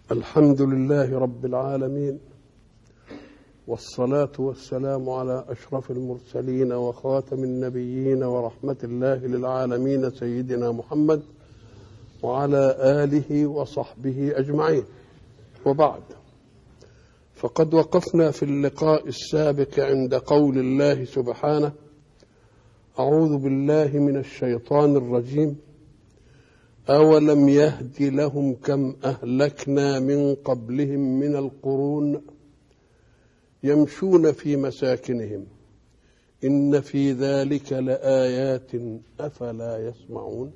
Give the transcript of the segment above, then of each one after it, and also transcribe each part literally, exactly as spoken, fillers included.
الحمد لله رب العالمين، والصلاة والسلام على أشرف المرسلين وخاتم النبيين ورحمة الله للعالمين سيدنا محمد وعلى آله وصحبه أجمعين. وبعد، فقد وقفنا في اللقاء السابق عند قول الله سبحانه: أعوذ بالله من الشيطان الرجيم، أولم يهد لهم كم أهلكنا من قبلهم من القرون يمشون في مساكنهم إن في ذلك لآيات أفلا يسمعون.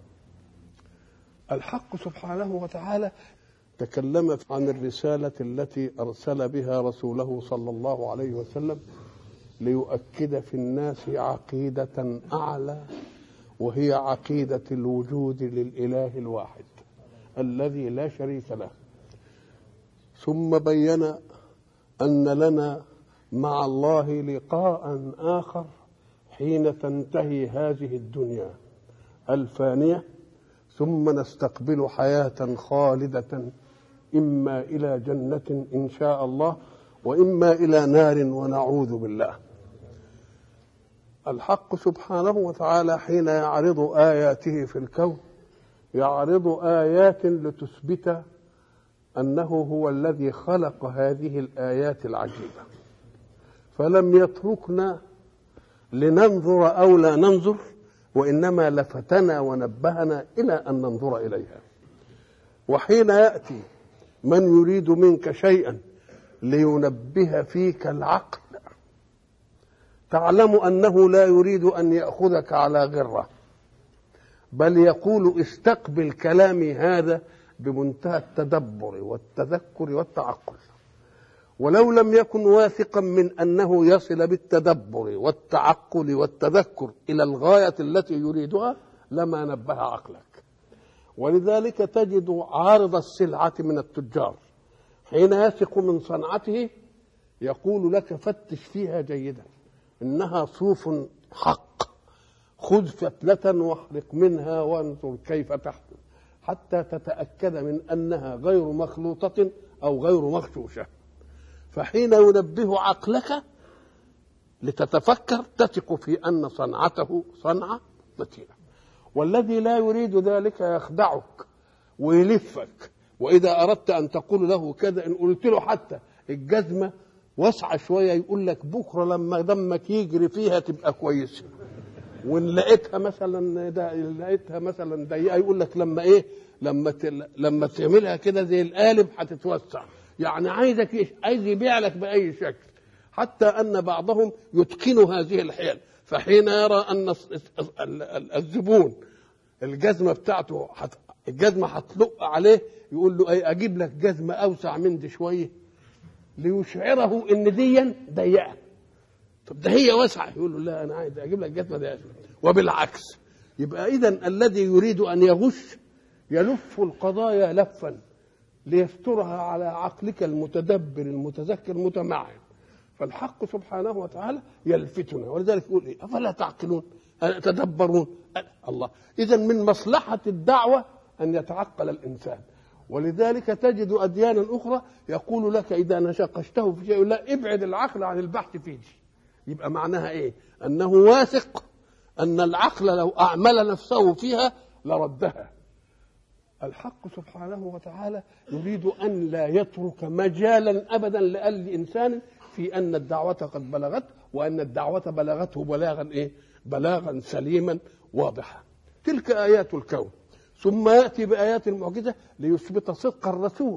الحق سبحانه وتعالى تكلم عن الرسالة التي أرسل بها رسوله صلى الله عليه وسلم ليؤكد في الناس عقيدة أعلى، وهي عقيدة الوجود للإله الواحد الذي لا شريك له. ثم بين أن لنا مع الله لقاء آخر حين تنتهي هذه الدنيا الفانية، ثم نستقبل حياة خالدة إما إلى جنة إن شاء الله، وإما إلى نار ونعوذ بالله. الحق سبحانه وتعالى حين يعرض آياته في الكون يعرض آيات لتثبت أنه هو الذي خلق هذه الآيات العجيبة، فلم يتركنا لننظر أو لا ننظر، وإنما لفتنا ونبهنا إلى أن ننظر إليها. وحين يأتي من يريد منك شيئا لينبه فيك العقل، تعلم أنه لا يريد أن يأخذك على غرة، بل يقول استقبل كلامي هذا بمنتهى التدبر والتذكر والتعقل. ولو لم يكن واثقا من أنه يصل بالتدبر والتعقل والتذكر إلى الغاية التي يريدها لما نبه عقلك. ولذلك تجد عارض السلعة من التجار حين يثق من صنعته يقول لك فتش فيها جيدا، إنها صوف حق، خذ فتلة واحرق منها وانظر كيف تحدث حتى تتأكد من أنها غير مخلوطة أو غير مغشوشة. فحين ينبه عقلك لتتفكر تثق في أن صنعته صنعة متينة. والذي لا يريد ذلك يخدعك ويلفك، وإذا أردت أن تقول له كذا إن قلت له حتى الجزمة واسعة شوية يقول لك بكرة لما دمك يجري فيها تبقى كويسة، وإن لقيتها مثلا لقيتها مثلا ضيقة يقول لك لما إيه لما ت... لما تعملها كده زي القالب هتتوسع. يعني عايزك إيه؟ عايز يبيع لك بأي شكل، حتى أن بعضهم يتقن هذه الحيل. فحين يرى أن الزبون الجزمة بتاعته حت... الجزمة هتلق عليه يقول له أي أجيب لك جزمة أوسع من دي شوية ليشعره ان دي ضيقه. طب ده هي واسعه، يقول له لا انا عايز اجيب لك جزمه ضيقه. وبالعكس، يبقى اذا الذي يريد ان يغش يلف القضايا لفا ليسترها على عقلك المتدبر المتذكر المتمعن. فالحق سبحانه وتعالى يلفتنا، ولذلك يقول ايه؟ افلا تعقلون تدبرون الله. اذا من مصلحه الدعوه ان يتعقل الانسان. ولذلك تجد أديانا أخرى يقول لك إذا ناقشته في شيء لا ابعد العقل عن البحث فيه. يبقى معناها إيه؟ أنه واثق أن العقل لو أعمل نفسه فيها لردها. الحق سبحانه وتعالى يريد أن لا يترك مجالا أبدا لأي إنسان في أن الدعوة قد بلغت، وأن الدعوة بلغته بلاغا إيه؟ بلاغا سليما واضحا. تلك آيات الكون. ثم يأتي بآيات المعجزة ليثبت صدق الرسول.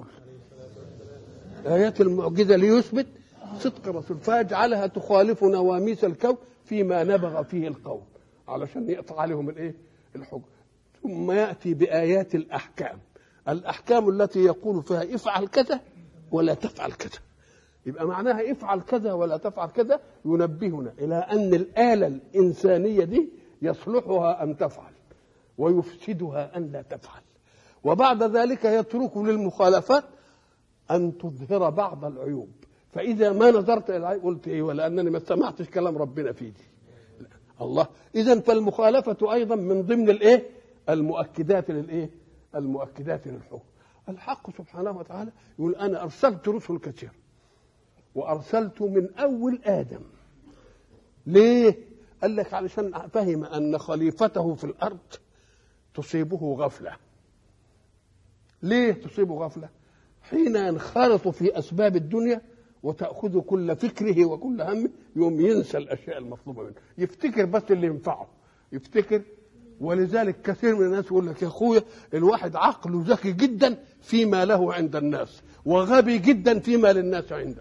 آيات المعجزة ليثبت صدق الرسول، فيجعلها تخالف نواميس الكون فيما نبغ فيه القوم علشان يقطع عليهم الايه؟ الحجة. ثم يأتي بآيات الأحكام، الأحكام التي يقول فيها افعل كذا ولا تفعل كذا. يبقى معناها افعل كذا ولا تفعل كذا ينبهنا إلى أن الآلة الإنسانية دي يصلحها أن تفعل ويفسدها أن لا تفعل. وبعد ذلك يترك للمخالفات أن تظهر بعض العيوب. فإذا ما نظرت إلى العيب قلت إيه؟ ولأنني ما سمعتش كلام ربنا فيه دي. الله. إذن فالمخالفة أيضا من ضمن الإيه؟ المؤكدات للإيه؟ المؤكدات للحكم. الحق سبحانه وتعالى يقول أنا أرسلت رسل كثير وأرسلت من أول آدم. ليه؟ قال لك علشان فهم أن خليفته في الأرض تصيبه غفلة. ليه تصيبه غفلة؟ حين ينخرط في أسباب الدنيا وتأخذ كل فكره وكل همه يوم ينسى الأشياء المطلوبة منه، يفتكر بس اللي ينفعه يفتكر. ولذلك كثير من الناس يقول لك يا أخويا الواحد عقله ذكي جدا فيما له عند الناس وغبي جدا فيما للناس عنده.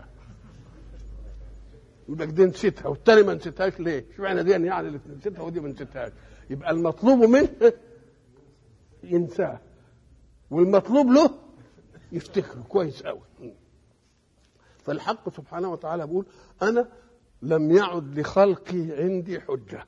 يقول لك دي نسيتها والتاني ما نسيتهاش ليه؟ اشمعنى دي يعني اللي نسيتها ودي ما نسيتهاش؟ يبقى المطلوب منه ينساه والمطلوب له يفتكره كويس قوي. فالحق سبحانه وتعالى بيقول أنا لم يعد لخلقي عندي حجة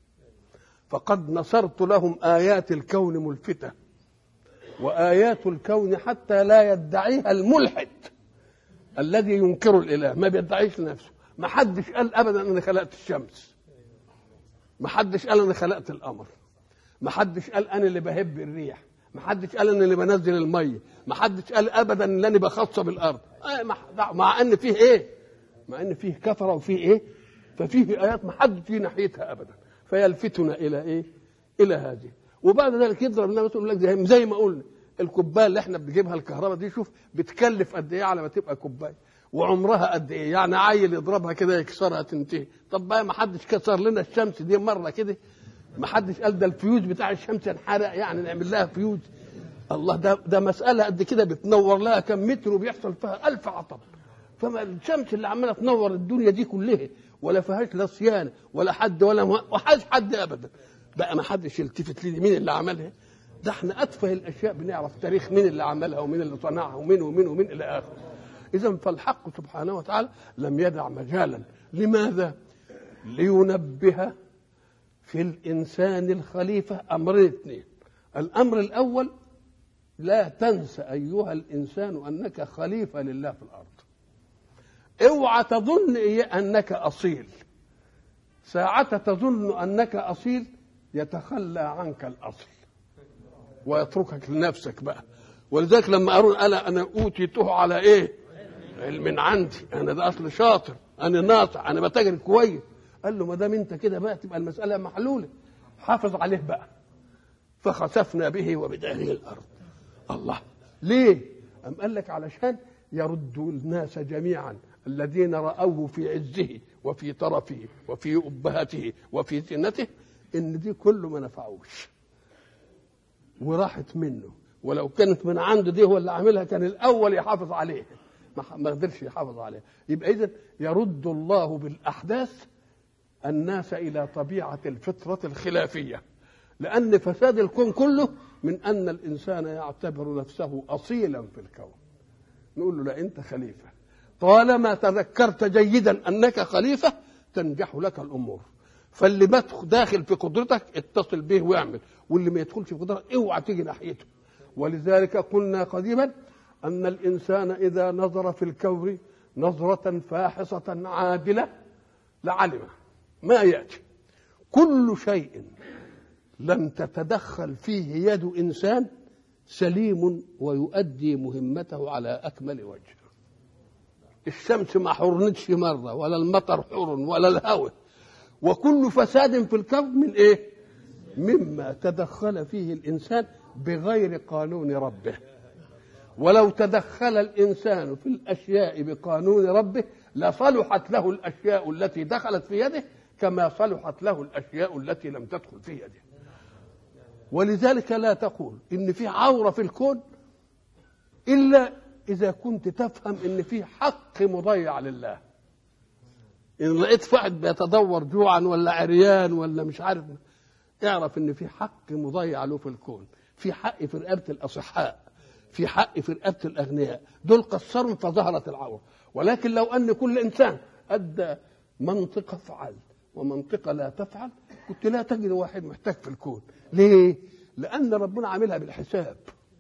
فقد نصرت لهم آيات الكون ملفتة، وآيات الكون حتى لا يدعيها الملحد الذي ينكر الإله، ما بيدعيش نفسه. ما حدش قال أبدا أنا خلقت الشمس، ما حدش قال أنا خلقت القمر، ما حدش قال أنا اللي بهب الريح، ما حدش قال أنا اللي بنزل المية، ما حدش قال أبدا أن أنا بخص بالأرض. مع أن فيه إيه؟ مع أن فيه كفرة وفيه إيه؟ ففيه آيات ما حدش في ناحيتها أبدا، فيلفتنا إلى إيه؟ إلى هذه. وبعد ذلك يضرب لنا يقول لك زي ما قلنا الكوبايه اللي احنا بنجيبها الكهرباء دي، شوف بتكلف قد ايه على ما تبقى كوبايه، وعمرها قد ايه، يعني عيل يضربها كده يكسرها تنتهي. طب بقى ما حدش كسر لنا الشمس دي مره كده؟ ما حدش قال ده الفيوز بتاع الشمس انحرق يعني نعمل لها فيوز؟ الله، ده ده مساله قد كده بتنور لها كم متر وبيحصل فيها ألف عطب. فما الشمس اللي عماله تنور الدنيا دي كلها ولا فيهاش لا صيانه ولا حد ولا وحاج حد ابدا، بقى ما حدش يلتفت لي مين اللي عملها؟ ده احنا اتفه الاشياء بنعرف تاريخ مين اللي عملها ومين اللي صنعها ومين ومين ومين الى اخره. اذا فالحق سبحانه وتعالى لم يدع مجالا. لماذا؟ لينبه في الانسان الخليفه امرين اثنين. الامر الاول لا تنسى ايها الانسان انك خليفه لله في الارض. اوعى تظن انك اصيل، ساعة تظن انك اصيل يتخلى عنك الاصل ويتركك لنفسك بقى. ولذلك لما قالوا انا انا اوتيته على ايه؟ علم عندي، انا ده اصل شاطر، انا ناصع، انا بتاجر كويس. قال له ما دام انت كده بقى تبقى المساله محلوله، حافظ عليه بقى. فخسفنا به وبداره الارض. الله، ليه؟ أم قال لك علشان يرد الناس جميعا الذين رأوه في عزه وفي طرفه وفي أبهته وفي زينته ان دي كله ما نفعوش وراحت منه، ولو كانت من عنده دي هو اللي عاملها كان الاول يحافظ عليه، ما قدرش يحافظ عليه. يبقى اذا يرد الله بالاحداث الناس الى طبيعه الفطره الخلافيه، لان فساد الكون كله من ان الانسان يعتبر نفسه اصيلا في الكون. نقول له لا، انت خليفه، طالما تذكرت جيدا انك خليفه تنجح لك الامور. فاللي داخل في قدرتك اتصل به واعمل، واللي ما يدخلش في قدرتك اوعى تيجي ناحيته. ولذلك قلنا قديما ان الانسان اذا نظر في الكون نظره فاحصه عادله لعلم ما ياتي. كل شيء لم تتدخل فيه يد انسان سليم ويؤدي مهمته على اكمل وجه. الشمس ما حرنتش مره، ولا المطر حر، ولا الهواء. وكل فساد في الكون من ايه؟ مما تدخل فيه الانسان بغير قانون ربه. ولو تدخل الانسان في الاشياء بقانون ربه لصلحت له الاشياء التي دخلت في يده كما صلحت له الاشياء التي لم تدخل في يده. ولذلك لا تقول ان في عوره في الكون الا اذا كنت تفهم ان في حق مضيع لله. إن لقيت واحد بيتدور جوعا ولا عريان ولا مش عارف، اعرف إن في حق مضيع له في الكون. في حق في رقبة الأصحاء، في حق في رقبة الأغنياء، دول قصروا فظهرت العورة. ولكن لو أن كل إنسان أدى منطقة فعل ومنطقة لا تفعل كنت لا تجد واحد محتاج في الكون. ليه؟ لأن ربنا عاملها بالحساب.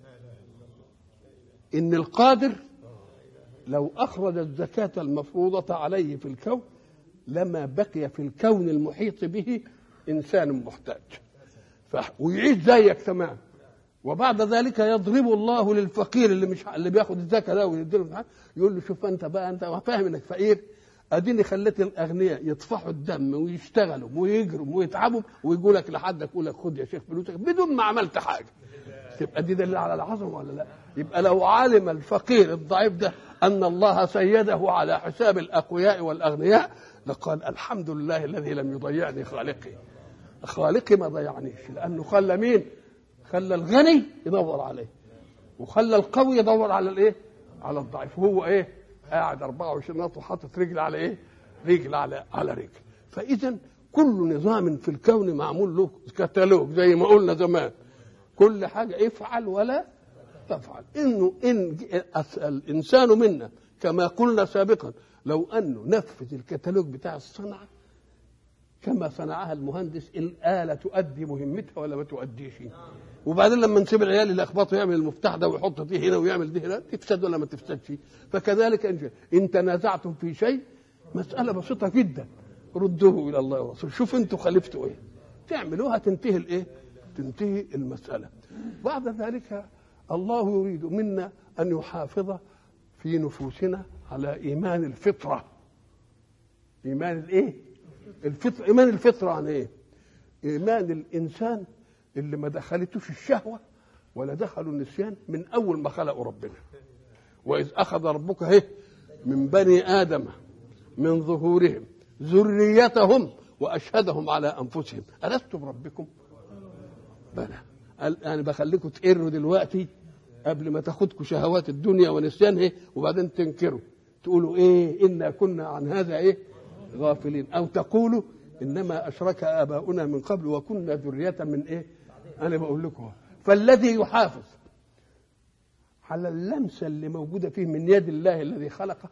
إن القادر لو أخرج الزكاة المفروضة عليه في الكون لما بقي في الكون المحيط به إنسان محتاج ويعيش زيك تمام. وبعد ذلك يضرب الله للفقير اللي مش اللي بياخد الزكاه ده ويديله، يقول له شوف انت بقى، انت فاهم انك فقير، اديني خليت الاغنياء يطفحوا الدم ويشتغلوا ويجروا ويتعبوا ويقول لك لحدك يقول لك خد يا شيخ فلوسك بدون ما عملت حاجه. تبقى دي دليل على العظمه ولا لا؟ يبقى لو علم الفقير الضعيف ده ان الله سيده على حساب الاقوياء والاغنياء لقال الحمد لله الذي لم يضيعني خالقي. خالقي ما ضيعنيش، لانه خلى مين؟ خلى الغني يدور عليه، وخلى القوي يدور على الايه؟ على الضعيف. وهو ايه؟ قاعد أربعة وعشرين ناط وحاطط رجل على ايه؟ رجل على على رجل. فاذا كل نظام في الكون معمول له كتالوج زي ما قلنا زمان، كل حاجه افعل ولا تفعل. انه ان الانسان منا كما قلنا سابقا لو انه نفذ الكتالوج بتاع الصنعه كما صنعها المهندس، الآلة تؤدي مهمتها ولا ما تؤديش؟ وبعدين لما نسيب العيال اللي اخبطوا يعمل المفتاح ده ويحط دي هنا ويعمل دي هنا، تفسد ولا ما تفسدش؟ فكذلك ان تنازعتم في شيء مسألة بسيطة جدا ردوه إلى الله ورسوله، شوف انتوا خالفتوا ايه تعملوها تنتهي الايه؟ تنتهي المسألة. بعد ذلك الله يريد منا أن يحافظ في نفوسنا على إيمان الفطرة. إيمان الايه؟ الفطر. إيمان الفطرة عن ايه؟ إيمان الإنسان اللي ما دخلتوش الشهوة ولا دخلوا النسيان من أول ما خلقوا ربنا. وإذ أخذ ربك هي من بني آدم من ظهورهم ذريتهم وأشهدهم على أنفسهم ألست بربكم؟ بلى. أنا بخليكم تقروا دلوقتي قبل ما تاخدكم شهوات الدنيا ونسيان ايه، وبعدين تنكروا تقولوا ايه؟ إنا كنا عن هذا ايه؟ غافلين. أو تقولوا إنما أشرك آباؤنا من قبل وكنا ذرية من إيه؟ أنا بقول لكم. فالذي يحافظ على اللمسة اللي موجودة فيه من يد الله الذي خلقه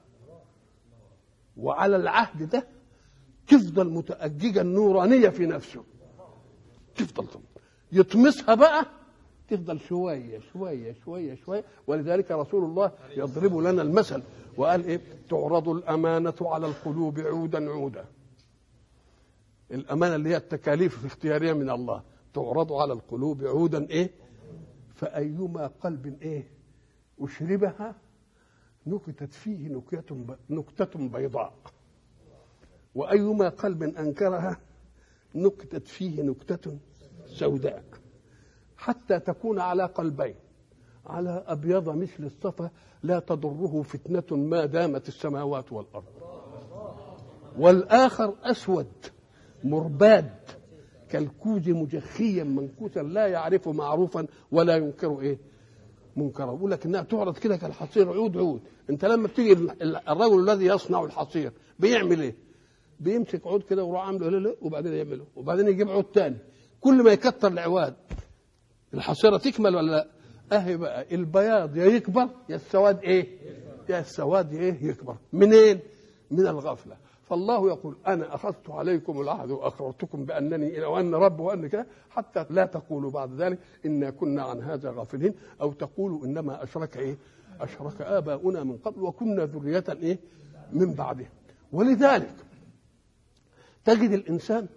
وعلى العهد ده تفضل متأججة النورانية في نفسه، تفضل يطمسها بقى، تفضل شوية شوية شوية شوية. ولذلك رسول الله يضرب لنا المثل وقال إيه؟ تعرض الأمانة على القلوب عودا عودا. الأمانة اللي هي التكاليف الاختيارية من الله تعرض على القلوب عودا إيه؟ فأيما قلب إيه؟ أشربها نكتت فيه نكتة نكتة بيضاء، وأيما قلب أنكرها نكتت فيه نكتة سوداء، حتى تكون على قلبين على أبيض مثل الصفا لا تضره فتنة ما دامت السماوات والأرض، والآخر أسود مرباد كالكوز مجخيا منكوسا لا يعرف معروفا ولا ينكر إيه؟ منكرا. يقول لك إنها تعرض كده كالحصير عود عود. أنت لما بتيجي الرجل الذي يصنع الحصير بيعمل إيه؟ بيمسك عود كده ويروح عامله لا لا وبعدين يعمله وبعدين يجيب عود تاني، كل ما يكتر العواد الحصيرة تكمل ولا لا؟ اهي بقى البياض يا يكبر يا السواد ايه؟ يا السواد ايه يكبر. منين؟ من الغفلة. فالله يقول انا اخذت عليكم العهد واقررتكم بانني الى وان رب وان كذا، حتى لا تقولوا بعد ذلك انا كنا عن هذا غافلين، او تقولوا انما اشرك ايه؟ اشرك اباؤنا من قبل وكنا ذرية ايه؟ من بعده. ولذلك تجد الانسان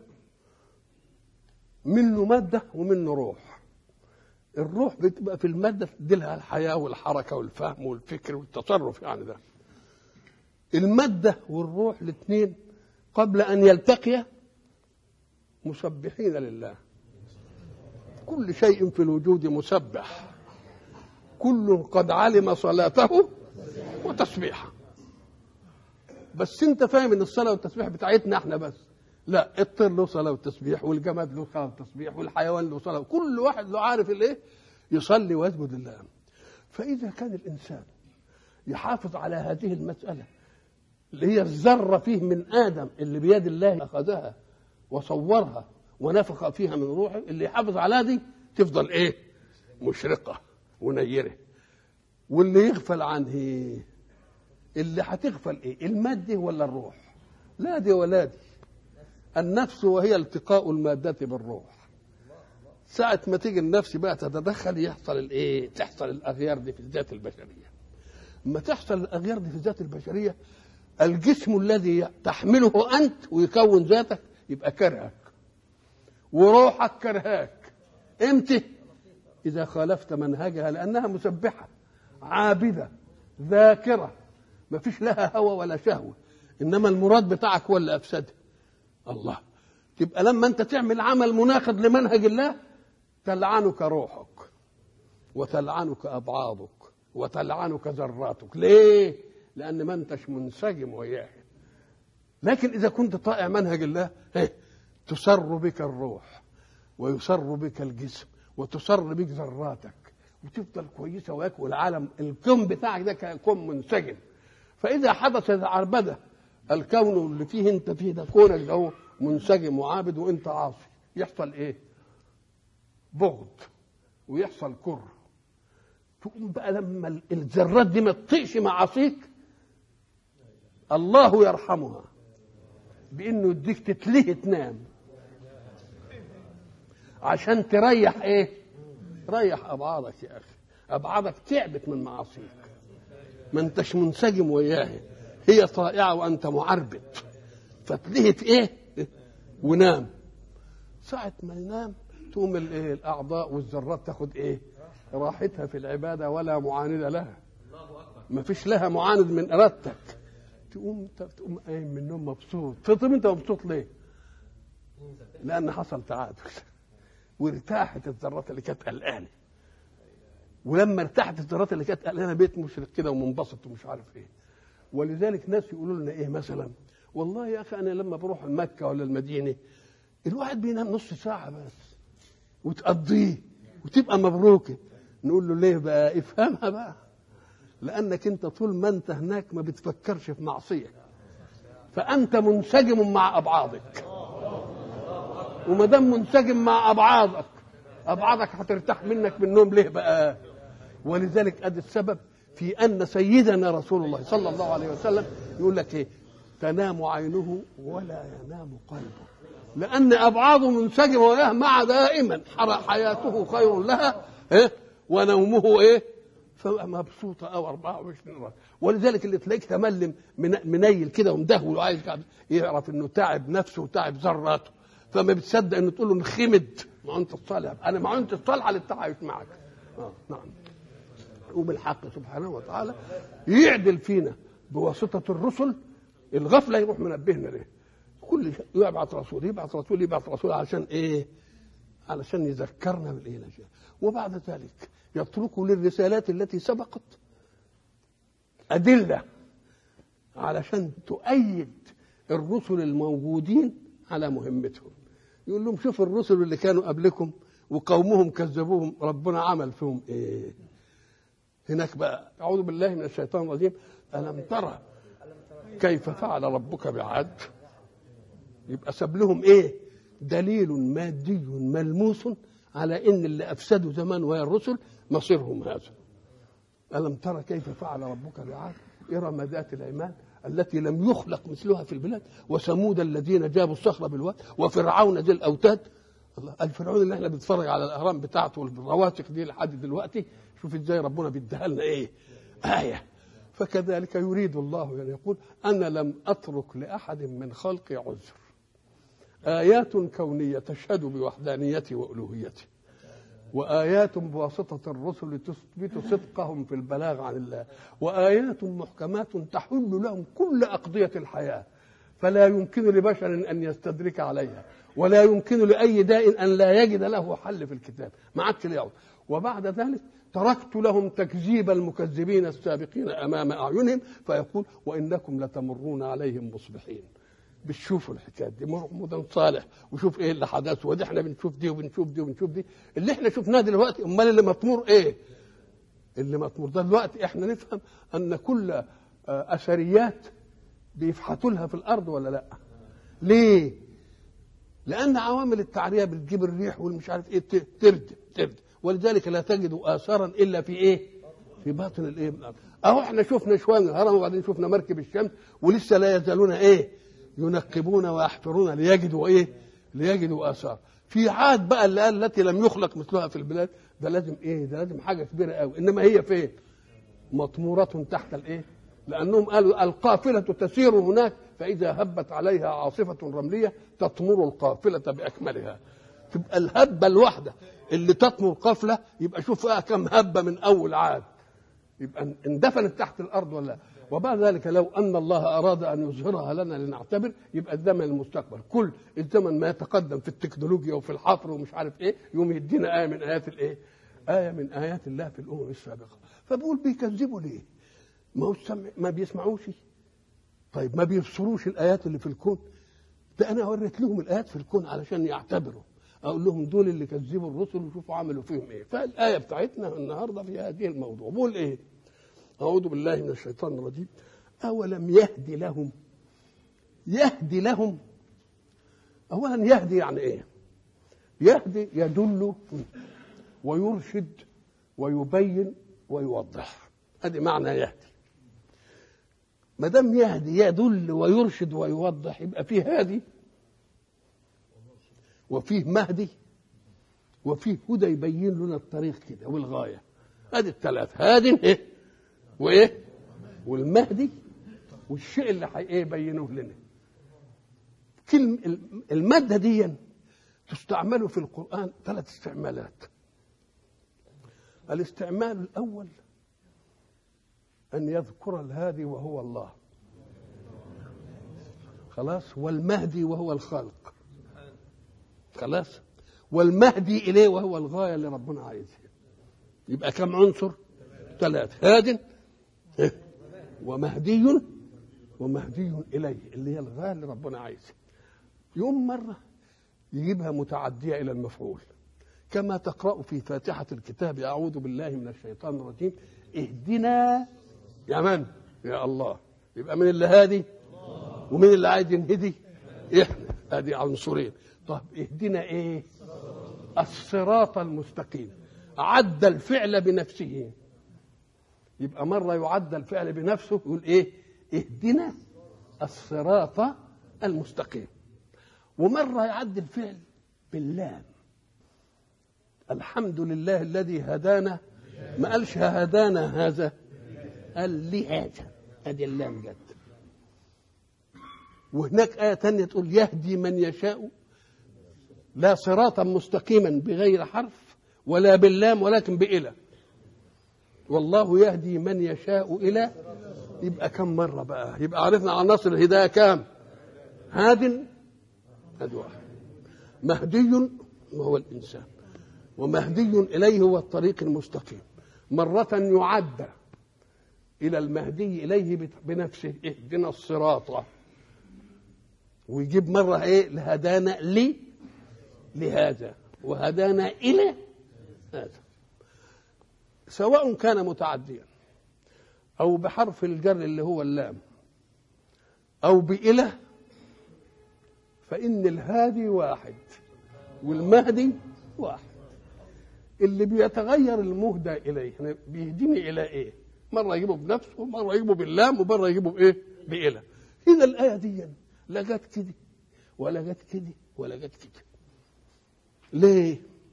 منه مادة ومنه روح. الروح بتبقى في المادة تديلها الحياة والحركة والفهم والفكر والتصرف، يعني ده المادة والروح الاثنين قبل أن يلتقيا مسبحين لله. كل شيء في الوجود مسبح، كل قد علم صلاته وتسبيحه. بس انت فاهم ان الصلاة والتسبيح بتاعتنا احنا بس؟ لا، الطير له صلاة وتسبيح، والجماد له صلاة وتسبيح، والحيوان له صلاة، كل واحد له عارف الايه يصلي ويسجد لله. فإذا كان الإنسان يحافظ على هذه المسألة اللي هي الذرة فيه من آدم اللي بيد الله أخذها وصورها ونفخ فيها من روحه، اللي يحافظ على دي تفضل ايه؟ مشرقة ونيرة. واللي يغفل عنه اللي هتغفل ايه؟ المادة ولا الروح؟ لا دي ولا دي. النفس وهي التقاء المادة بالروح. ساعة ما تيجي النفس بقى تتدخل يحصل الايه؟ تحصل الاغيار دي في الذات البشرية. اما تحصل الاغيار دي في الذات البشرية، الجسم الذي تحمله انت ويكون ذاتك يبقى كرهك، وروحك كرهاك. امتى؟ إذا خالفت منهجها، لأنها مسبحة عابدة ذاكرة ما فيش لها هوى ولا شهوة، إنما المراد بتاعك هو اللي أفسده. الله، تبقى لما أنت تعمل عمل مناقض لمنهج الله تلعنك روحك وتلعنك أبعاضك وتلعنك ذراتك. ليه؟ لأن ما أنتش منسجم وياه. لكن إذا كنت طائع منهج الله تسر بك الروح ويسر بك الجسم وتسر بك ذراتك وتفضل كويسة وياك، والعالم الكون بتاعك ده كون منسجم. فإذا حدث عربدة الكون اللي فيه أنت فيه ده، كونك ده هو منسجم وعابد وأنت عاصي، يحصل إيه؟ بغض ويحصل كره. تقوم بقى لما الذرات دي ما تطيقش معاصيك الله يرحمها بانه يديك تتليه تنام عشان تريح ايه؟ ريح ابعادك يا اخي. ابعادك تعبت من معاصيك، ما انتش منسجم وياها، هي طائعه وانت معربد، فتلهت ايه؟ ونام. ساعه ما ينام تقوم الايه؟ الاعضاء والذرات تاخد ايه؟ راحتها في العباده ولا معاند لها، ما فيش لها معاند من ارادتك. تقوم تقوم قايم من النوم مبسوط. طب انت مبسوط ليه؟ لان حصل تعادل وارتاحت الذرات اللي كانت قلقانه، ولما ارتاحت الذرات اللي كانت قلقانه بيت مشرق كده ومنبسط ومش عارف ايه. ولذلك ناس يقولوا لنا ايه مثلا، والله يا اخي انا لما بروح مكه ولا المدينه الواحد بينام نص ساعه بس وتقضيه وتبقى مبروكه. نقول له ليه بقى؟ افهمها بقى، لانك انت طول ما انت هناك ما بتفكرش في معصيه، فانت منسجم مع ابعادك، وما دام منسجم مع ابعادك ابعادك هترتاح منك من النوم. ليه بقى؟ ولذلك ادي السبب في ان سيدنا رسول الله صلى الله عليه وسلم يقول لك ايه؟ تنام عينه ولا ينام قلبه، لان ابعاده منسجمه وياه مع دائما حياته خير لها إيه؟ ونومه ايه؟ فمبسوطه او أربعة وعشرين مرة. ولذلك اللي تلاقيك تملم منيل كده ومدهول وعايز يعرف انه تعب نفسه وتعب ذراته، فما بتصدق انه تقول له انخمد ما انت الصالح، انا ما انت الصالحه للتعايش معك. اه نعم. وبالحق سبحانه وتعالى يعدل فينا بواسطه الرسل. الغفله يروح منبهنا ليه؟ كل شيء يبعث رسول يبعث رسول يبعث رسول علشان ايه؟ علشان يذكرنا بالايه؟ وبعد ذلك يتركوا للرسالات التي سبقت أدلة علشان تؤيد الرسل الموجودين على مهمتهم. يقول لهم شوف الرسل اللي كانوا قبلكم وقومهم كذبوهم ربنا عمل فيهم ايه. هناك بقى أعوذ بالله من الشيطان الرجيم، ألم ترى كيف فعل ربك بعاد؟ يبقى ساب لهم ايه؟ دليل مادي ملموس على ان اللي افسدوا زمان وهي الرسل مصيرهم هذا. ألم ترى كيف فعل ربك بعاد؟ إرم ذات العماد التي لم يخلق مثلها في البلاد، وثمود الذين جابوا الصخر بالواد، وفرعون ذي الأوتاد. الله، الفرعون اللي احنا بنتفرج على الأهرام بتاعته والرواسق دي لحد دلوقتي، شوف ازاي ربنا بيديها لنا ايه؟ آية. فكذلك يريد الله يعني يقول أنا لم أترك لأحد من خلقي عذر. آيات كونية تشهد بوحدانيتي وألوهيتي، وآيات بواسطة الرسل تثبت صدقهم في البلاغ عن الله، وآيات محكمات تحل لهم كل أقضية الحياة، فلا يمكن لبشر أن يستدرك عليها، ولا يمكن لأي داء أن لا يجد له حل في الكتاب، ما عادش ليه. وبعد ذلك تركت لهم تكذيب المكذبين السابقين أمام أعينهم، فيقول وإنكم لتمرون عليهم مصبحين. بتشوفوا الحكايات دي محمود صالح وشوف ايه اللي حدث، ودي احنا بنشوف دي وبنشوف دي وبنشوف دي اللي احنا شفناه دلوقتي. امال اللي مطمور ايه؟ اللي مطمور ده دلوقتي احنا نفهم ان كل اثريات بيفحطوا لها في الارض ولا لا؟ ليه؟ لان عوامل التعريه بتجيب الريح والمش عارف ايه ترد ترد، ولذلك لا تجد اثارا الا في ايه؟ في باطن الايه؟ اهو احنا شفنا شويه من الهرم وبعدين شفنا مركب الشمس، ولسه لا يزالون ايه؟ ينقبون ويحفرون ليجدوا ايه؟ ليجدوا اثار. في عاد بقى اللي قال التي لم يخلق مثلها في البلاد، ده لازم ايه؟ ده لازم حاجه كبيره قوي. انما هي فين؟ مطموره تحت الايه؟ لانهم قالوا القافله تسير هناك فاذا هبت عليها عاصفه رمليه تطمر القافله باكملها. تبقى الهبه الواحده اللي تطمر قفله يبقى شوف فيها كم هبه من اول عاد، يبقى اندفنت تحت الارض ولا. وبعد ذلك لو ان الله اراد ان يظهرها لنا لنعتبر، يبقى الزمن المستقبل كل الزمن ما يتقدم في التكنولوجيا وفي الحفر ومش عارف ايه يوم يدينا ايه من ايات الايه، ايه من ايات الله في الامم السابقه. فبقول بيكذبوا ليه؟ ما هو السمع ما بيسمعوش. طيب ما بيبصروش الايات اللي في الكون؟ ده انا وريت لهم الايات في الكون علشان يعتبروا، اقول لهم دول اللي كذبوا الرسل وشوفوا عملوا فيهم ايه. فالايه بتاعتنا النهارده في هذه الموضوع بقول ايه؟ اعوذ بالله من الشيطان الرجيم. اولم يهدي لهم، يهدي لهم، اولا يهدي يعني ايه؟ يهدي يدل ويرشد ويبين ويوضح، هذه معنى يهدي. ما دام يهدي يدل ويرشد ويوضح يبقى فيه هادي وفيه مهدي وفيه هدى يبين لنا الطريق كده والغايه. هذه الثلاث، هادي ايه وايه والمهدي والشيء اللي ايه يبينوه لنا. كلمه الماده دي تستعمل في القران ثلاث استعمالات. الاستعمال الاول أن يذكر الهادي وهو الله، خلاص، والمهدي وهو الخلق، خلاص، والمهدي إليه وهو الغاية اللي ربنا عايزها. يبقى كم عنصر؟ ثلاث، هاد ومهدي ومهدي إليه اللي هي الغاية اللي ربنا عايزها. يوم مرة يجيبها متعدية إلى المفعول، كما تقرأ في فاتحة الكتاب أعوذ بالله من الشيطان الرجيم اهدنا يا من؟ يا الله. يبقى من اللي هادي ومن اللي عايز ينهدي؟ احنا. ادي عنصرين. طب اهدنا ايه؟ الصراط المستقيم. عد الفعل بنفسه، يبقى مره يعد الفعل بنفسه يقول ايه؟ اهدنا الصراط المستقيم. ومره يعد الفعل باللام، الحمد لله الذي هدانا، ما قالش هدانا هذا، قال لهذا، ادي اللام جت. وهناك آية تانية تقول يهدي من يشاء، لا صراطا مستقيما بغير حرف ولا باللام ولكن بإلى، والله يهدي من يشاء إلى. يبقى كم مرة بقى؟ يبقى عرفنا عناصر الهداية كام؟ هاد، هاد واحد، مهدي وهو الإنسان، ومهدي إليه هو الطريق المستقيم. مرة يعد إلى المهدي إليه بنفسه اهدنا الصراط، ويجيب مرة إيه؟ لهدانا لي لهذا وهدانا إلى هذا، سواء كان متعديا أو بحرف الجر اللي هو اللام أو بإله، فإن الهادي واحد والمهدي واحد. اللي بيتغير المهدى إليه بيهديني إلى إيه؟ مرة يجيبه بنفسه ومرة يجيبه باللام ومرة يجيبه بإيه؟ بإله. إذا الآية دي لا جت كده ولا جت كده ولا جت كده. ليه؟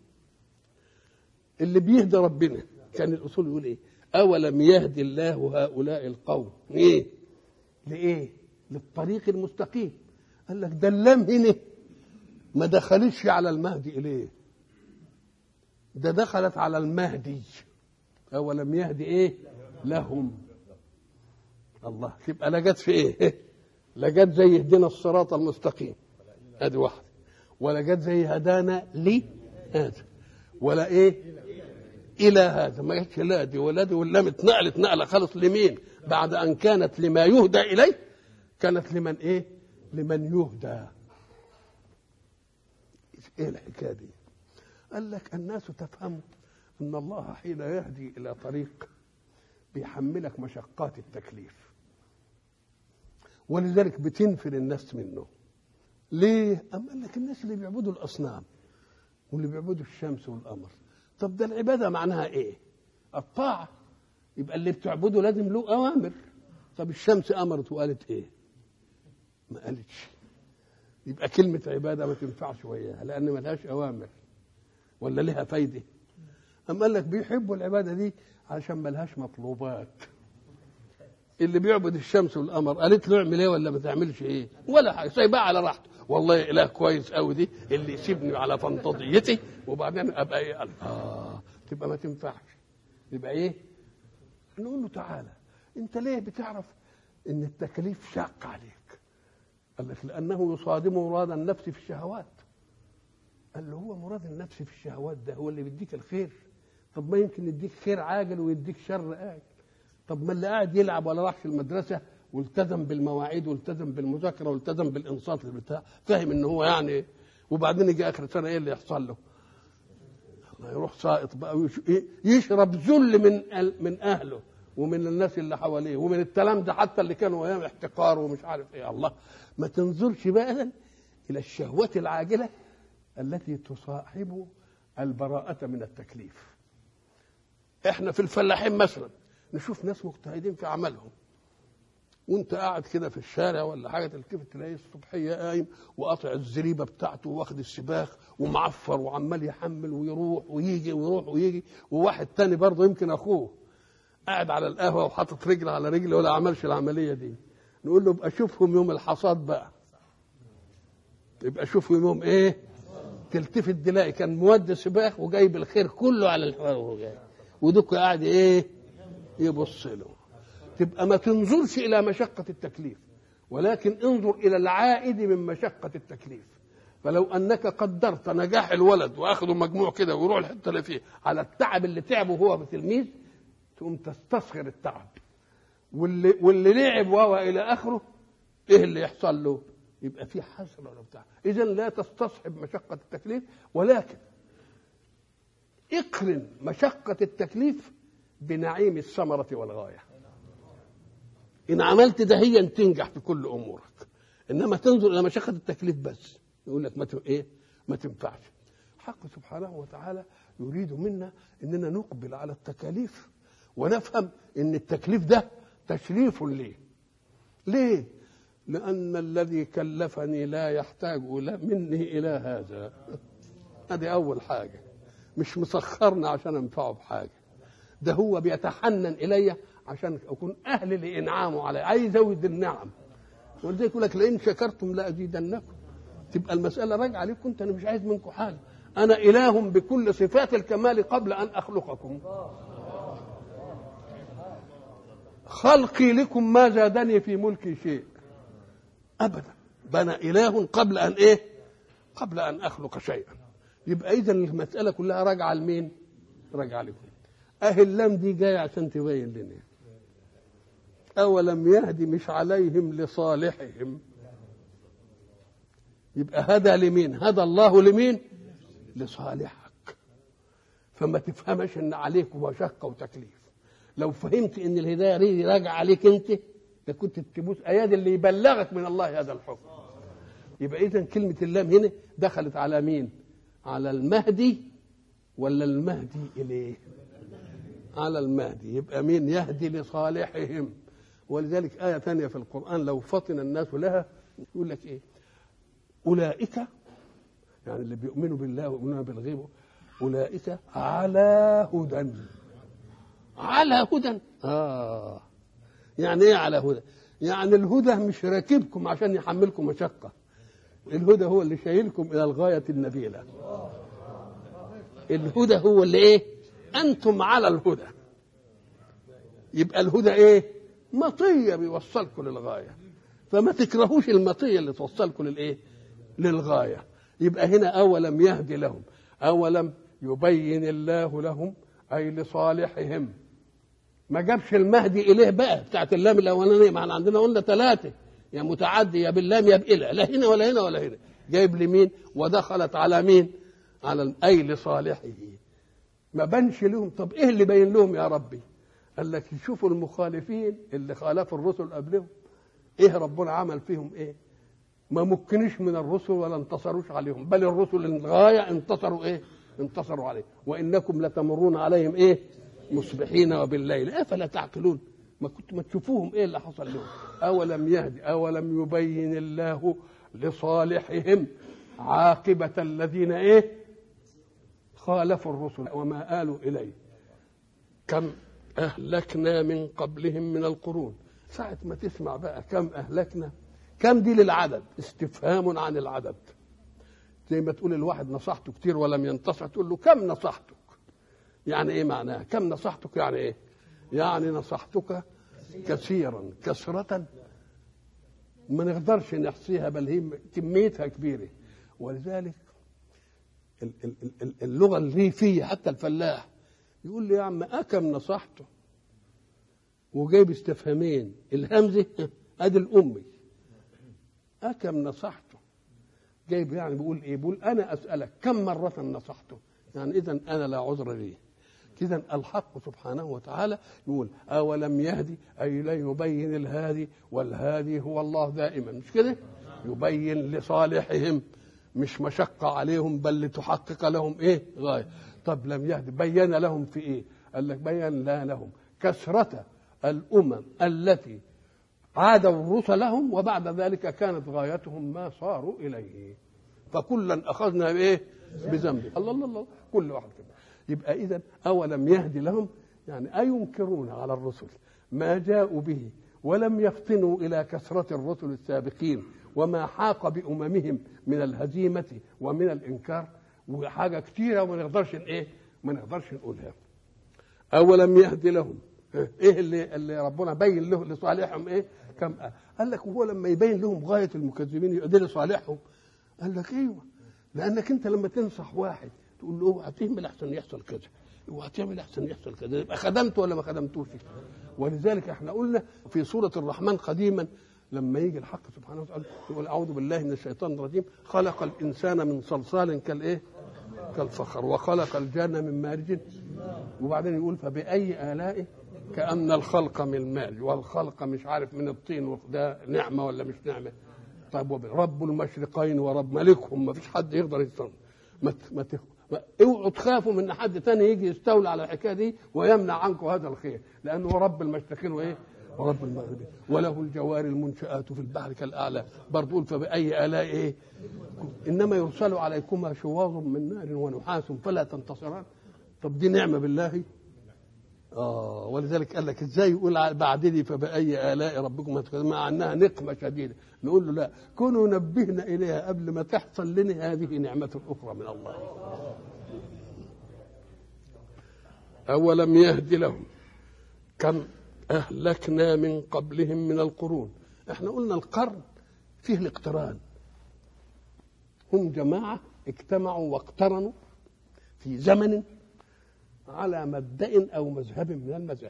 اللي بيهدى ربنا كان الأصول يقول إيه؟ أولم يهدي الله هؤلاء القوم إيه؟ لإيه؟ للطريق المستقيم. قال لك ده اللام هنا ما دخلتش على المهدي إليه، ده دخلت على المهدي. أولم يهدي إيه؟ لهم. الله، يبقى لا جت في إيه؟ لا جت زي اهدنا الصراط المستقيم، ادي واحده، ولا جت زي هدانا لي هذا، ولا ايه الى هذا، ما جتش لا دي ولا دي، واللام اتنقلت نقله خالص لمين؟ بعد ان كانت لما يهدى اليه كانت لمن ايه؟ لمن يهدى. ايه الحكايه دي؟ قال لك الناس تفهم ان الله حين يهدي الى طريق بيحملك مشقات التكليف، ولذلك بتنفر الناس منه. ليه؟ أم قال لك الناس اللي بيعبدوا الأصنام واللي بيعبدوا الشمس والقمر، طب ده العبادة معناها إيه؟ الطاعة. يبقى اللي بتعبده لازم له أوامر. طب الشمس أمرت وقالت إيه؟ ما قالتش. يبقى كلمة عبادة ما تنفعش وياها لأن ما لهاش أوامر ولا لها فايدة. أم قال لك بيحبوا العبادة دي عشان ما لهاش مطلوبات. اللي بيعبد الشمس والقمر قالت له اعمل ايه ولا ما تعملش ايه ولا حاجه، سايبها على راحته. والله اله كويس قوي دي اللي يسيبني على فانتضيتي وبعدين ابقى ايه؟ اه تبقى ما تنفعش. يبقى ايه؟ نقول له تعالى انت ليه بتعرف ان التكليف شاق عليك؟ قال لك لانه يصادم مراد النفس في الشهوات. قال له هو مراد النفس في الشهوات ده هو اللي بيديك الخير؟ طب ما يمكن يديك خير عاجل ويديك شر آجل. طب ما اللي قاعد يلعب ولا راحش المدرسه والتزم بالمواعيد والتزم بالمذاكره والتزم بالانصات للبتاع فاهم ان هو يعني، وبعدين يجي اخر سنه ايه اللي يحصل له؟ يروح ساقط بقى يشرب ذل من من اهله ومن الناس اللي حواليه ومن التلامذه حتى اللي كانوا ايام احتقار ومش عارف ايه. الله ما تنظرش بقى الى الشهوات العاجله التي تصاحب البراءه من التكليف. احنا في الفلاحين مثلا نشوف ناس مجتهدين في عملهم وانت قاعد كده في الشارع ولا حاجه تلتفت تلاقيه الصبحيه قايم وقاطع الزريبه بتاعته واخد السباخ ومعفر وعمال يحمل ويروح ويجي ويروح ويجي، وواحد تاني برضه يمكن اخوه قاعد على القهوه وحاطط رجل على رجل ولا عملش العمليه دي. نقول له ابقى شوفهم يوم الحصاد بقى، يبقى شوفهم يوم ايه؟ تلتفت تلاقي كان مودي سباخ وجايب الخير كله على الحوار وهو جاي ودك قاعد ايه؟ يبص له. تبقى ما تنظرش الى مشقه التكليف ولكن انظر الى العائد من مشقه التكليف. فلو انك قدرت نجاح الولد واخذه مجموع كده ويروح الحته اللي فيه على التعب اللي تعبه هو بتلميذ تقوم تستصغر التعب، واللي واللي لعب وهو الى اخره ايه اللي يحصل له؟ يبقى في حسره ولا بتاع. اذا لا تستصحب مشقه التكليف ولكن اقرن مشقه التكليف بنعيم الثمره والغايه. ان عملت ده هي تنجح في كل امورك، انما تنظر الى مشقه التكليف بس يقول لك ما ايه؟ ما تنفعش. حق سبحانه وتعالى يريد منا اننا نقبل على التكاليف ونفهم ان التكليف ده تشريف لي. ليه؟ لان الذي كلفني لا يحتاج مني الى هذا. هذه اول حاجه، مش مسخرنا عشان انفعه بحاجه، ده هو بيتحنن الي عشان اكون اهل لانعامه علي، عايز ازود النعم. ولذلك يقول لك لئن شكرتم لازيدنكم. تبقى المساله راجعه عليكم انت، انا مش عايز منكم حاجه، انا اله بكل صفات الكمال قبل ان اخلقكم. خلقي لكم ما زادني في ملكي شيء ابدا، بنا اله قبل ان ايه؟ قبل ان اخلق شيئا. يبقى اذا المساله كلها راجعه لمين؟ راجعه لكم. اهي اللام دي جايه عشان تبين لنا اولم يهدي مش عليهم لصالحهم. يبقى هدى لمين؟ هدى الله لمين؟ لصالحك. فما تفهمش ان عليك مشقه وتكليف. لو فهمت ان الهدايه دي راجعه عليك انت لكنت تبوس ايادي اللي يبلغك من الله هذا الحكم. يبقى اذا كلمه اللام هنا دخلت على مين؟ على المهدي ولا المهدي اليه؟ على المهدي. يبقى مين؟ يهدي لصالحهم. ولذلك آية ثانية في القرآن لو فطن الناس لها يقول لك إيه؟ أولئك، يعني اللي بيؤمنوا بالله ويؤمنون بالغيب، أولئك على هدى. على هدى. آه يعني إيه على هدى؟ يعني الهدى مش راكبكم عشان يحملكم مشقة، الهدى هو اللي شايلكم إلى الغاية النبيلة. الهدى هو اللي إيه؟ أنتم على الهدى. يبقى الهدى إيه؟ مطية بيوصلكم للغاية، فما تكرهوش المطية اللي توصلكم للإيه؟ للغاية. يبقى هنا أولم يهدي لهم، أولم يبين الله لهم أي لصالحهم. ما جابش المهدي إليه بقى بتاعت اللام الأولانية، معنا عندنا قلنا ثلاثة يا متعدي يا باللام يا بإله، لا هنا ولا هنا ولا هنا. جايب لمين؟ ودخلت على مين؟ على أي لصالحه. ما بنش لهم. طب إيه اللي بين لهم يا ربي؟ قال لك يشوفوا المخالفين اللي خالفوا الرسل قبلهم ايه ربنا عمل فيهم ايه. ما مكنش من الرسل ولا انتصروش عليهم، بل الرسل الغايه انتصروا ايه؟ انتصروا عليه. وانكم لتمرون عليهم ايه؟ مصبحين وبالليل افلا تعقلون. ما كنت ما تشوفوهم ايه اللي حصل لهم. اولم يهدي اولم يبين الله لصالحهم عاقبه الذين ايه؟ خالفوا الرسل وما آلوا اليه. كم أهلكنا من قبلهم من القرون. ساعة ما تسمع بقى كم أهلكنا كم دي للعدد، استفهام عن العدد. زي ما تقول الواحد نصحته كتير ولم ينتصح، تقول له كم نصحتك؟ يعني ايه معناها كم نصحتك؟ يعني ايه؟ يعني نصحتك كثيرا، كثرة ما نقدرش نحصيها، بل هي كميتها كبيرة. ولذلك اللغة الريفية حتى الفلاح يقول لي يا عم أكم نصحته، وجايب استفهامين، الهمزة ادي الأمي، أكم نصحته، جايب يعني بيقول ايه؟ بيقول أنا أسألك كم مرة نصحته، يعني إذن أنا لا عذر لي. كذا الحق سبحانه وتعالى يقول أولم يهدي، أي لا يبين الهادي، والهادي هو الله دائما، مش كده؟ يبين لصالحهم، مش مشقة عليهم، بل لتحقق لهم ايه؟ غاية. طب لم يهدي بين لهم في ايه؟ قال لك بين لا لهم كثرة الأمم التي عادوا رسلهم، وبعد ذلك كانت غايتهم ما صاروا إليه، فكلا أخذنا بايه؟ بذنبه. الله الله الله، كل واحد كده. يبقى إذن أولم يهدي لهم، يعني أينكرون على الرسل ما جاءوا به ولم يفطنوا إلى كثرة الرسل السابقين وما حاق بأممهم من الهزيمة ومن الإنكار، وحاجة كتيرة وما نقدرش إيه؟ ما نقدرش نقولها. أولم يهدي لهم، إيه اللي, اللي ربنا بين له لصالحهم إيه؟ كم قال لك وهو لما يبين لهم غاية المكذبين يؤدي لصالحهم؟ قال لك إيوه، لأنك أنت لما تنصح واحد تقول له اوعى تعمل احسن يحصل كذا، اوعى تعمل احسن يحصل كذا، يبقى خدمته ولا ما خدمتوش؟ ولذلك احنا قلنا في سوره الرحمن قديما لما يجي الحق سبحانه وتعالى يقول اعوذ بالله من الشيطان الرجيم، خلق الانسان من صلصال كالايه؟ كالفخر، وخلق الجان من مارج، وبعدين يقول فباي الاء، كأن الخلق من المال والخلق مش عارف من الطين، وده نعمه ولا مش نعمه؟ طيب رب المشرقين ورب ملكهم، ما فيش حد يقدر يتصنع. ما ما اوعوا تخافوا من حد تاني يجي يستولى على الحكايه دي ويمنع عنكم هذا الخير، لانه رب المشرقين وايه؟ ورب المغربين، وله الجوار المنشآت في البحر كالاعلى، برضه قول فبأي آلاء ايه؟ انما يرسل عليكما شواظ من نار ونحاس فلا تنتصران. طب دي نعمه بالله؟ اه. ولذلك قال لك ازاي يقول بعد دي فبأي آلاء ربكما تكذبان، مع انها نقمه شديده. نقول له لا، كونوا نبهنا اليها قبل ما تحصل لنا هذه نعمه اخرى من الله. أولم يهد لهم كم أهلكنا من قبلهم من القرون. احنا قلنا القرن فيه الاقتران، هم جماعة اجتمعوا واقترنوا في زمن على مبدأ أو مذهب من المذاهب.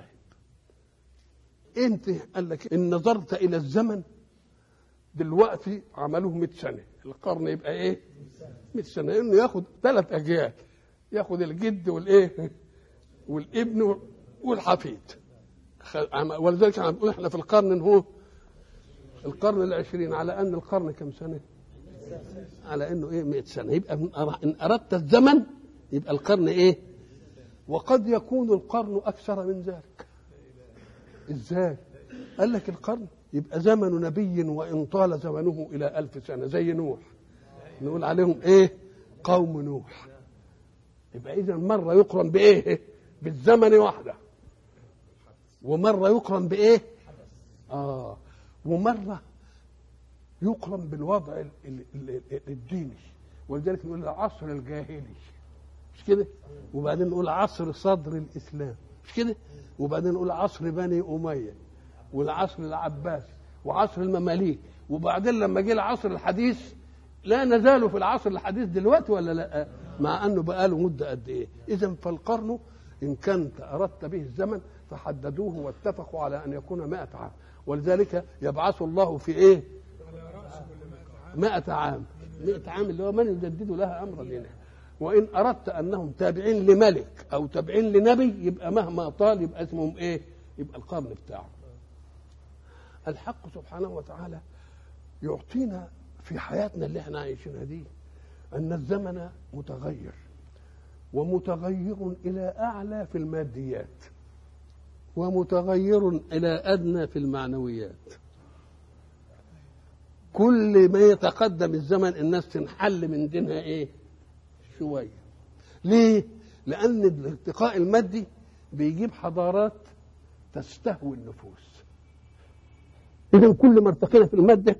انت قال لك إن نظرت إلى الزمن دلوقتي عملوه مئة سنة، القرن يبقى إيه؟ مئة سنة، إنه ياخد ثلاث أجيال، ياخد الجد والإيه؟ والابن والحفيد. ولذلك احنا بنقول احنا في القرن هو القرن العشرين، على ان القرن كم سنه؟ على انه ايه؟ مئة سنه. يبقى ان اردت الزمن يبقى القرن ايه؟ وقد يكون القرن اكثر من ذلك. ازاي؟ قال لك القرن يبقى زمن نبي وان طال زمنه الى ألف سنه، زي نوح، نقول عليهم ايه؟ قوم نوح. يبقى اذا مره يقرن بايه؟ بالزمن وحده، ومرة يقرن بإيه؟ آه ومرة يقرن بالوضع الديني. ولذلك نقول العصر الجاهلي، مش كده؟ وبعدين نقول عصر صدر الإسلام، مش كده؟ وبعدين نقول عصر بني أمية، والعصر العباسي، وعصر المماليك، وبعدين لما جه العصر الحديث لا نزال في العصر الحديث دلوقتي ولا لا؟ مع أنه بقى له مدة قد إيه؟ إذن فالقرن إن كنت أردت به الزمن فحددوه واتفقوا على أن يكون مائة عام. ولذلك يبعث الله في إيه؟ مائة عام. مائة عام اللي هو من يجدد لها أمرا لنا. وإن أردت أنهم تابعين لملك أو تابعين لنبي يبقى مهما طال يبقى اسمهم إيه؟ يبقى القرن بتاعه. الحق سبحانه وتعالى يعطينا في حياتنا اللي احنا عايشينها دي أن الزمن متغير، ومتغير إلى أعلى في الماديات، ومتغير إلى أدنى في المعنويات. كل ما يتقدم الزمن الناس تنحل من دينها إيه؟ شوية. ليه؟ لأن الارتقاء المادي بيجيب حضارات تستهوي النفوس. إذا كل ما ارتقينا في المادة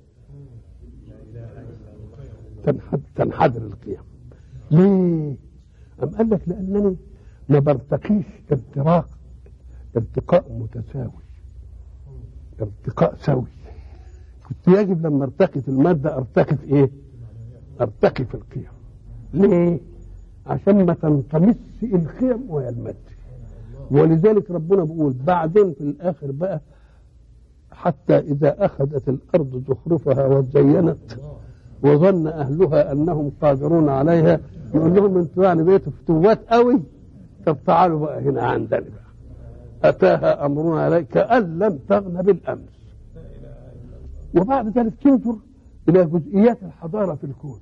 تنحدر القيم. ليه؟ أم قال لك لأنني ما برتقيش ارتقاء ارتقاء متساوي، ارتقاء سوي. كنت يجب لما ارتقي في المادة ارتقي في ايه؟ ارتقي في القيم. ليه؟ عشان ما تنطمس القيم وهي المادة. ولذلك ربنا بيقول بعدين في الآخر بقى حتى إذا أخذت الأرض زخرفها وزينت وظن أهلها أنهم قادرون عليها، يقول لهم انتوا يعني بقيتوا فتوات قوي، طب تعالوا بقى هنا عندنا بقى. أتاها أمرنا عليك كأن لم تغن بالأمس. وبعد ذلك تنظر إلى جزئيات الحضارة في الكون،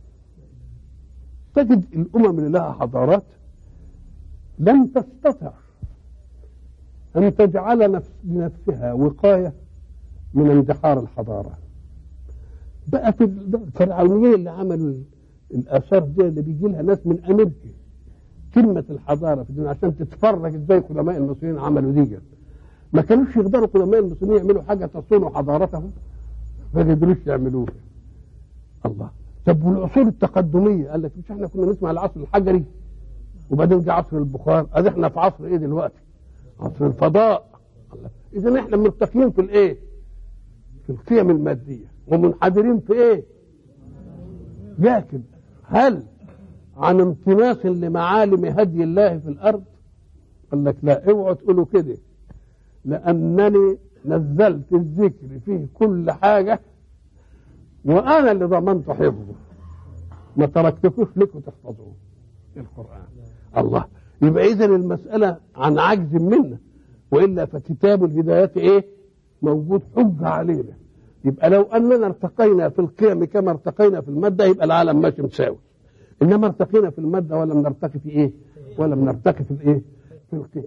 تجد الأمم اللي لها حضارات لم تستطع أن تجعل نفس لنفسها وقاية من اندحار الحضارة. بقى في الفرعونيين اللي عملوا الآثار دي اللي بيجي لها ناس من أمريكا كلمة الحضارة في الدنيا عشان تتفرج ازاي قدماء المصريين عملوا دي. ما كانوش يقدروا قدماء المصريين يعملوا حاجة تصون حضارتهم، ما قدروش يعملوها. الله. طب والعصور التقدمية قال لك مش احنا كنا نسمع العصر الحجري وبعدين جاء عصر البخار، ادي احنا في عصر ايه دلوقتي؟ عصر الفضاء. الله. اذا احنا مرتقين في الايه؟ في القيم المادية ومنحدرين في ايه؟ لكن هل عن امتناص لمعالم هدي الله في الارض؟ قال لك لا، اوعوا تقولوا كده، لانني نزلت الذكر فيه كل حاجه وانا اللي ضمنت حفظه، ما تركتكوش لكم تحفظوه القران. الله. يبقى اذا المساله عن عجز منا، والا فكتاب الهدايات ايه؟ موجود حجه علينا. يبقى لو اننا ارتقينا في القيم كما ارتقينا في الماده يبقى العالم ماشي مساوي. انما ارتقينا في الماده ولم نرتقي في ايه؟ ولم نرتقي في الايه؟ في القيم.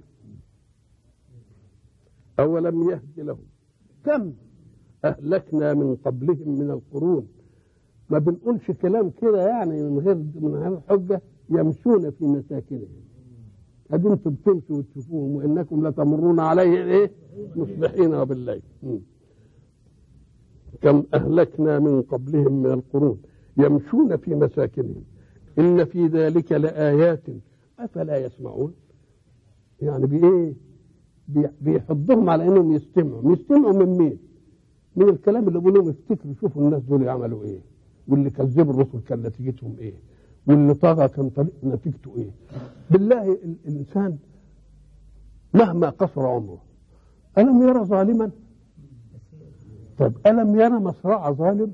اولم يهد لهم كم اهلكنا من قبلهم من القرون. ما بنقولش كلام كده يعني من غير من غير حجه. يمشون في مساكنهم، ادي انتم بتمشوا وتشوفوهم وانكم لتمرون عليه ايه؟ مصبحين وبالليل. كم اهلكنا من قبلهم من القرون يمشون في مساكنهم إن في ذلك لآيات أفلا يسمعون. يعني بإيه؟ بيحضهم على إنهم يستمعوا. يستمعوا من مين؟ من الكلام اللي بيقولوا افتكروا شوفوا الناس دول يعملوا إيه، واللي كذبوا الرسل كان نتيجتهم إيه، واللي طغى كان طريق نتيجته إيه. بالله الإنسان مهما قصر عمره ألم يرى ظالما؟ طب ألم يرى مصرع ظالم؟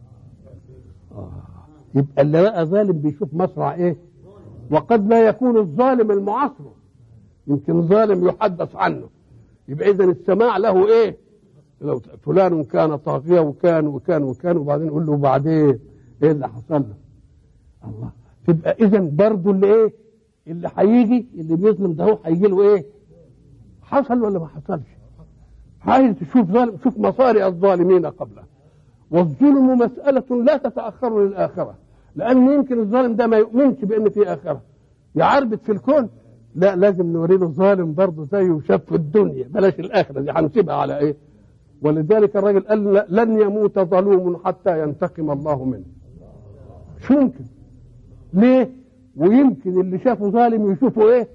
آه. يبقى اللي بقى ظالم بيشوف مصرع ايه؟ وقد لا يكون الظالم المعاصر، يمكن ظالم يحدث عنه. يبقى اذا السماع له ايه؟ لو فلان كان طاغيا وكان وكان وكان وبعدين يقول له بعدين ايه اللي حصل له؟ الله. تبقى اذا برضه اللي ايه؟ اللي هيجي اللي بيظلم ده هو هيجي له ايه؟ حصل ولا ما حصلش؟ عايز تشوف ظالم، شوف مصارع الظالمين قبله. والظلم مسألة لا تتأخر للآخرة، لأن يمكن الظالم ده ما يؤمنش بأن في آخرة، يعربت في الكون. لا، لازم نوري له ظالم برضه زيه وشاف في الدنيا، بلاش الآخرة دي هنسيبها على إيه؟ ولذلك الراجل قال لن يموت ظلوم حتى ينتقم الله منه. مش ممكن. ليه؟ ويمكن اللي شافه ظالم يشوفه إيه؟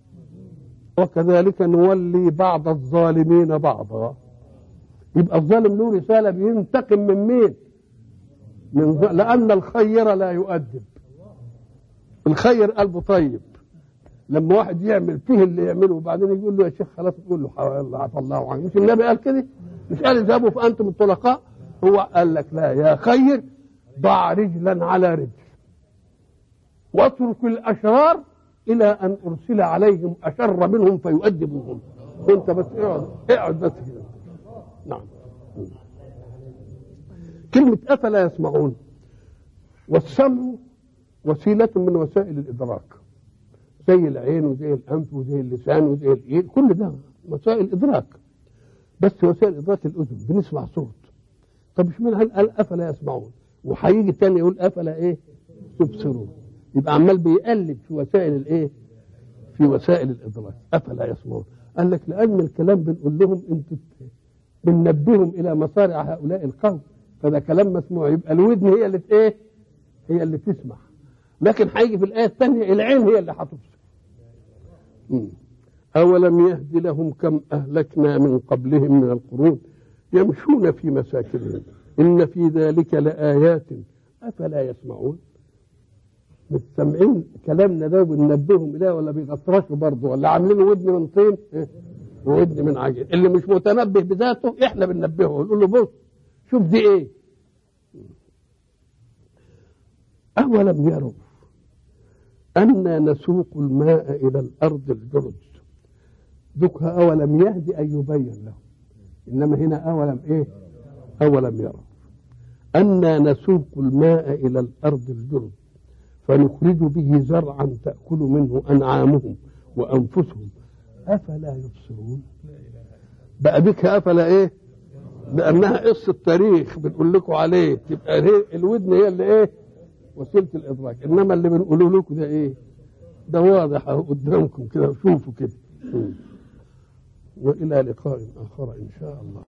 وكذلك نولي بعض الظالمين بعضا. يبقى الظالم له رسالة بينتقم من مين؟ من ظ... لأن الخير لا يؤدب. الخير قلبه طيب. لما واحد يعمل فيه اللي يعمله وبعدين يقول له يا شيخ خلاص، تقول له عفى الله عنك. مش النبي قال كده؟ مش قال اذهبوا فأنتم الطلقاء؟ هو قال لك لا يا خير ضع رجلا على رجل واترك الأشرار إلى أن أرسل عليهم أشر منهم فيؤدبوهم. وانت بس اقعد اقعد بس كده. نعم. كلمة أفلا يسمعون، والسمع وسيلة من وسائل الإدراك، زي العين وزي الأنف وزي اللسان وزي الإيد، كل ده وسائل إدراك. بس وسائل إدراك الأذن بنسمع صوت. طب مش من قال أفلا يسمعون، وهيجي الثاني يقول أفلا إيه تبصرون. يبقى عمال بيقلب في وسائل الإيه؟ في وسائل الإدراك. أفلا يسمعون. قال لك لأن الكلام بنقول لهم أنتوا بننبههم الى مصارع هؤلاء القوم، فده كلام مسموع. يبقى الودن هي اللي ايه؟ هي اللي تسمع. لكن هيجي في الايه الثانيه العين هي اللي هتبصر. اولم يهد لهم كم اهلكنا من قبلهم من القرون يمشون في مساكنهم ان في ذلك لايات افلا يسمعون. مش سامعين كلامنا ده وبننبههم اليه ولا بيغطرشوا برضه ولا عاملين ودن من طين وودن من عجين؟ اللي مش متنبه بذاته احنا بننبهه ونقول له بص شوف دي ايه. اولم يروا أنا نسوق الماء إلى الأرض الجرز. ذكها أولم يهدي أن يبين لهم، إنما هنا أولم إيه؟ أولم يروا أنا نسوق الماء إلى الأرض الجرز فنخرج به زرعا تأكل منه أنعامهم وأنفسهم أفلا يبصرون. بقى بك أفلا إيه؟ لأنها قصة تاريخ بنقول لكم عليه، تبقى الودن هي اللي إيه؟ وسيلة الإدراك. إنما اللي بنقوله لكم ده إيه؟ ده واضح قدامكم كده، شوفوا كده. وإلى لقاء آخر إن شاء الله.